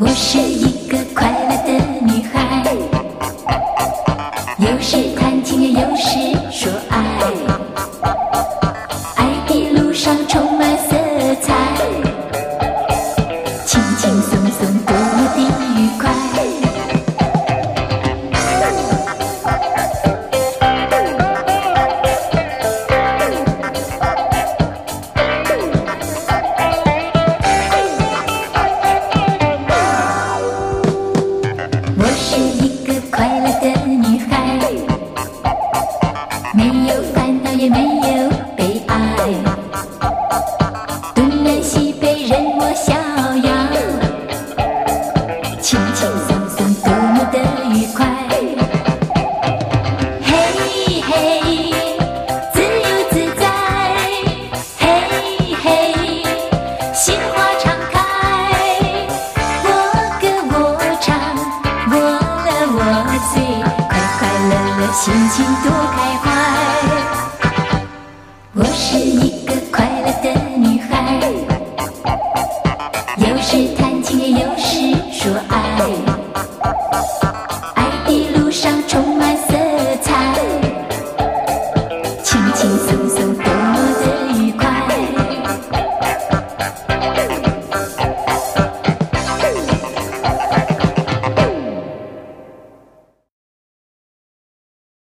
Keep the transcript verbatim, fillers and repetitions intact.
我是一个快乐的女孩，有时弹琴，也有时说爱，爱的路上充满色彩，轻轻松松多么的愉快。我是一个快乐的女孩，没有烦恼，也没有悲哀，东南西北任我逍遥，轻轻松松多么的愉快。嘿嘿，自由自在，嘿嘿，心花常开，我歌我唱，我乐我醉，快快乐乐，心情多